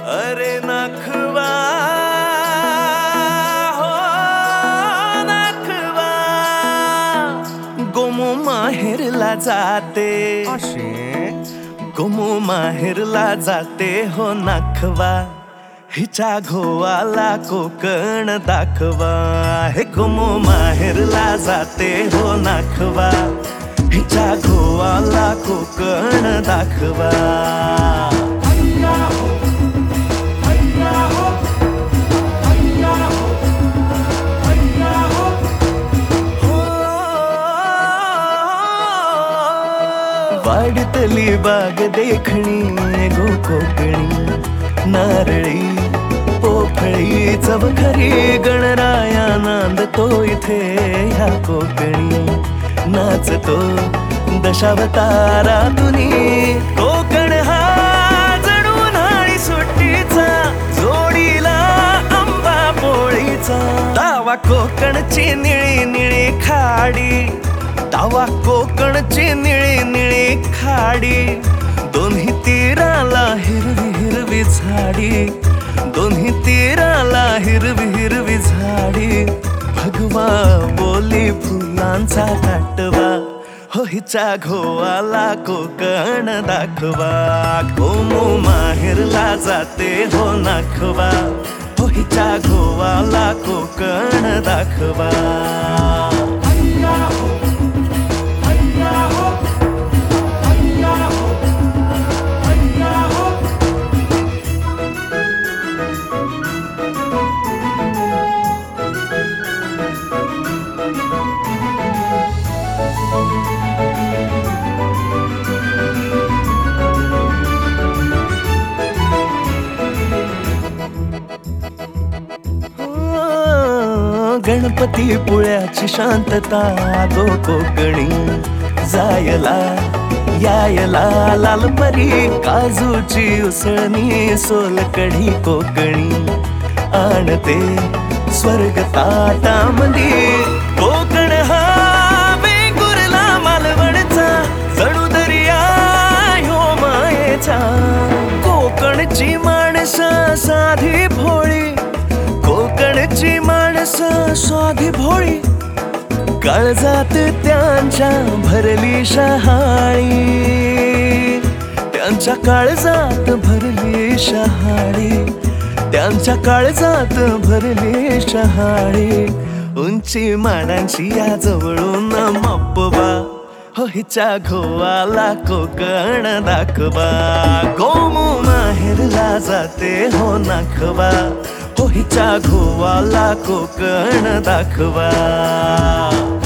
अरे नखवा हो नखवा गोमू माहेरला जाते गोमू माहेरला जाते हो नखवा हिच्या घोवाला कोकण दाखवा हे गोमू माहेरला जाते हो नखवा हिच्या घोवाला कोकण दाखवा वाडतली बाग देखणी गो कोकणी नारळी पोफळी चवखरी गणराया नांदतो इथे ह्या कोकणी नाचतो दशावतारातुनी कोकण हा जणू उन्हाळी सुट्टीचा जोडीला आंबा पोळीचा दावा कोकणची निळी निळी खाडी दावा कोकणची निळी निळी खाडी दोन्ही तीराला हिरवी हिरवी झाडी दोन्ही तीराला हिरवी हिरवी झाडी भगवा बोली फुलांचा काटवा हो हिच्या घोवाला कोकण दाखवा गोमू माहेरला जाते हो नखवा हो हिच्या घोवाला कोकण दाखवा गणपती पुळ्याची शांतता गो कोकणी जायला यायला लालपरी काजूची उसळणी सोलकढी कोकणी आणते स्वर्ग ताटामध्ये कोकण हा वेंगुर्ला मालवणचा जणू दर्या ह्यो मायेचा कोकणची माणसं साधी भोळी कोकणची माणसं साधी भोळी काळजात त्यांच्या भरली शहाळी त्यांच्या काळजात भरली शहाळी त्यांच्या काळजात भरली शहाळी उंची माडांची या जवळून मापवा हो हिच्या घोवाला कोकण दाखवा गोमू माहेरला जाते हो नखवा हो हिच्या घोवाला कोकण दाखवा